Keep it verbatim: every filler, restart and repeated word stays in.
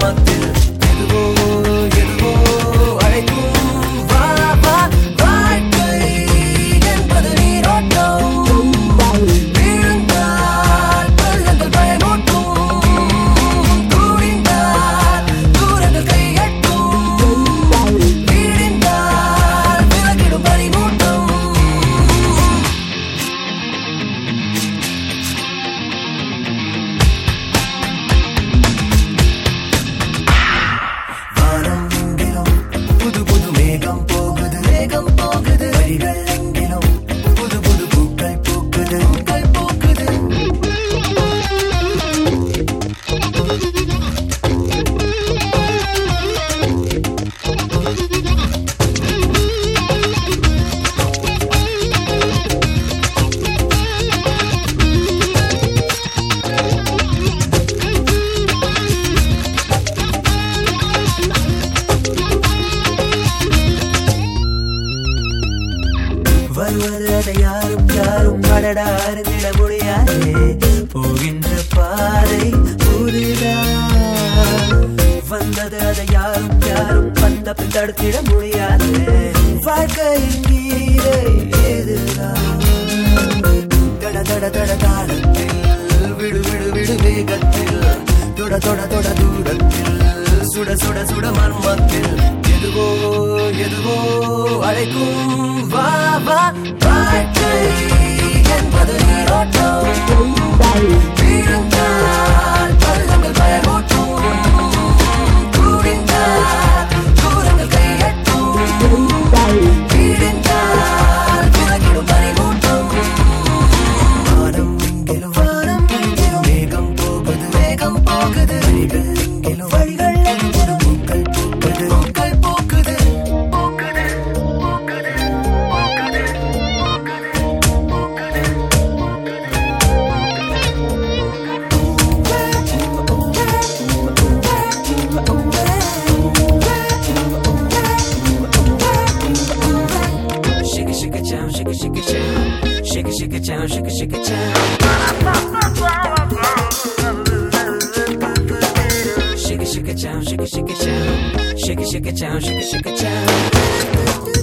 மர்மத்தில் எதுவோ எதுவோ அழைக்கும் வா வா வாழ்க்கை என்பது நீரோட்டம் வீழ்ந்தால் பள்ளங்கள் பயமூட்டும் கூடிந்தால் தூரங்கள் கையட்டும் வீடிந்தால் விலகிடும் பனிமூட்டம் வானம் எங்கிலும் புது புது மேகம் போகுது மேகம் போகுது வழிகள் எங்கிலும் புது புது பூக்கள் பூக்குது பூக்கள் பூக்குது வருவது அதை யாரும் யாரும் அடடா அறிந்திட முடியாதே போகின்ற பாதை புரிதான் வந்தது அதை யாரும் யாரும் வந்த பின் தடுத்திட முடியாதே வாழ்க்கையின் கீதை ஏதுதான் தட தட தட தாளத்தில் விடு விடு விடு வேகத்தில் தொட தொட தொட தூரத்தில் சுட சுட சுட மர்மத்தில் எதுவோ எதுவோ அழைக்கும் வா வா வாழ்க்கை என்பது நீரோட்டம் வீழ்ந்தால் பள்ளங்கள் பயமூட்டும் கூடிந்தால் தூரங்கள் கையட்டும் வீடிந்தால் விலகிடும் பனிமூட்டம் வானம் எங்கிலும் வானம் எங்கிலும் மேகம் போகுது மேகம் போகுது வழிகள் எங்கிலும் வழிகள் எங்கிலும் பூக்கள் பூக்குது பூக்கள் பூக்குது பூக்குது பூக்குது Shake it, shake it, chow, shake it, shake it, chow. Shake it, shake it, chow, shake it, shake it, chow. Shake it, shake it, chow, shake it, shake it, chow. Shake it, shake it, chow, shake it, shake it, chow.